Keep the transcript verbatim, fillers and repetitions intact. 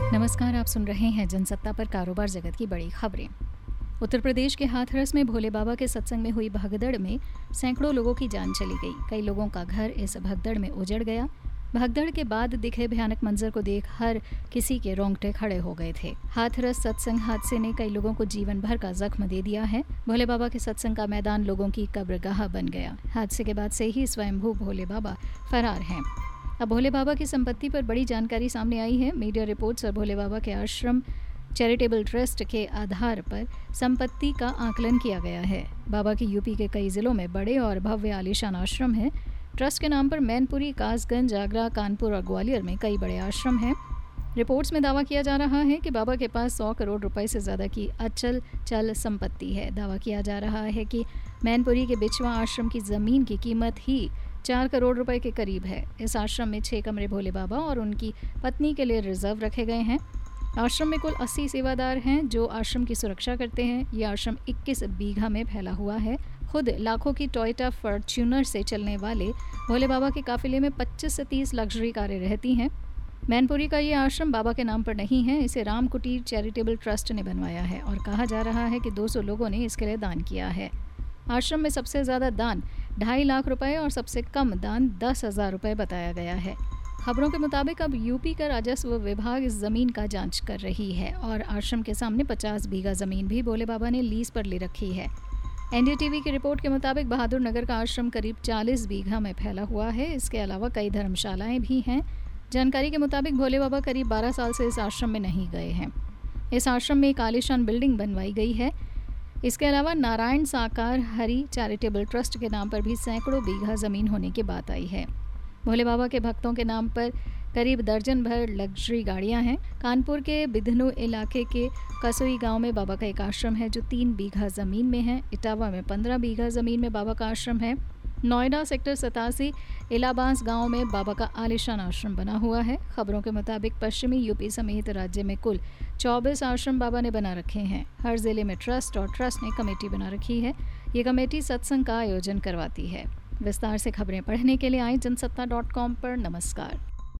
नमस्कार, आप सुन रहे हैं जनसत्ता पर कारोबार जगत की बड़ी खबरें। उत्तर प्रदेश के हाथरस में भोले बाबा के सत्संग में हुई भगदड़ में सैकड़ों लोगों की जान चली गई। कई लोगों का घर इस भगदड़ में उजड़ गया। भगदड़ के बाद दिखे भयानक मंजर को देख हर किसी के रोंगटे खड़े हो गए थे। हाथरस सत्संग हादसे ने कई लोगों को जीवन भर का जख्म दे दिया है। भोले बाबा के सत्संग का मैदान लोगों की कब्रगाह बन गया। हादसे के बाद से ही स्वयंभू भोले बाबा फरार हैं। अब भोले बाबा की संपत्ति पर बड़ी जानकारी सामने आई है। मीडिया रिपोर्ट्स और भोले बाबा के आश्रम चैरिटेबल ट्रस्ट के आधार पर संपत्ति का आकलन किया गया है। बाबा की यूपी के कई जिलों में बड़े और भव्य आलीशान आश्रम हैं। ट्रस्ट के नाम पर मैनपुरी, कासगंज, आगरा, कानपुर और ग्वालियर में कई बड़े आश्रम हैं। रिपोर्ट्स में दावा किया जा रहा है कि बाबा के पास सौ करोड़ रुपए से ज़्यादा की अचल चल संपत्ति है। दावा किया जा रहा है कि मैनपुरी के बिचवा आश्रम की ज़मीन की कीमत ही चार करोड़ रुपए के करीब है। इस आश्रम में छः कमरे भोले बाबा और उनकी पत्नी के लिए रिजर्व रखे गए हैं। आश्रम में कुल अस्सी सेवादार हैं जो आश्रम की सुरक्षा करते हैं। ये आश्रम इक्कीस बीघा में फैला हुआ है। खुद लाखों की टोयोटा फॉर्च्यूनर से चलने वाले भोले बाबा के काफिले में पच्चीस से तीस लग्जरी कारें रहती हैं। मैनपुरी का ये आश्रम बाबा के नाम पर नहीं है। इसे राम कुटीर चैरिटेबल ट्रस्ट ने बनवाया है और कहा जा रहा है कि दो सौ लोगों ने इसके लिए दान किया है। आश्रम में सबसे ज़्यादा दान ढाई लाख रुपए और सबसे कम दान दस हज़ार रुपये बताया गया है। खबरों के मुताबिक अब यूपी का राजस्व विभाग इस ज़मीन का जांच कर रही है और आश्रम के सामने पचास बीघा ज़मीन भी भोले बाबा ने लीज पर ले रखी है। एनडीटीवी की रिपोर्ट के मुताबिक बहादुर नगर का आश्रम करीब चालीस बीघा में फैला हुआ है। इसके अलावा कई धर्मशालाएँ भी हैं। जानकारी के मुताबिक भोले बाबा करीब बारह साल से इस आश्रम में नहीं गए हैं। इस आश्रम में एक आलीशान बिल्डिंग बनवाई गई है। इसके अलावा नारायण साकार हरि चैरिटेबल ट्रस्ट के नाम पर भी सैकड़ों बीघा ज़मीन होने की बात आई है। भोले बाबा के भक्तों के नाम पर करीब दर्जन भर लग्जरी गाड़ियां हैं। कानपुर के बिधनु इलाके के कसोई गांव में बाबा का एक आश्रम है जो तीन बीघा ज़मीन में है। इटावा में पंद्रह बीघा ज़मीन में बाबा का आश्रम है। नोएडा सेक्टर सतासी इलाबास गांव में बाबा का आलीशान आश्रम बना हुआ है। खबरों के मुताबिक पश्चिमी यूपी समेत राज्य में कुल चौबीस आश्रम बाबा ने बना रखे हैं। हर जिले में ट्रस्ट और ट्रस्ट ने कमेटी बना रखी है। ये कमेटी सत्संग का आयोजन करवाती है। विस्तार से खबरें पढ़ने के लिए आए जनसत्ता डॉट कॉम पर। नमस्कार।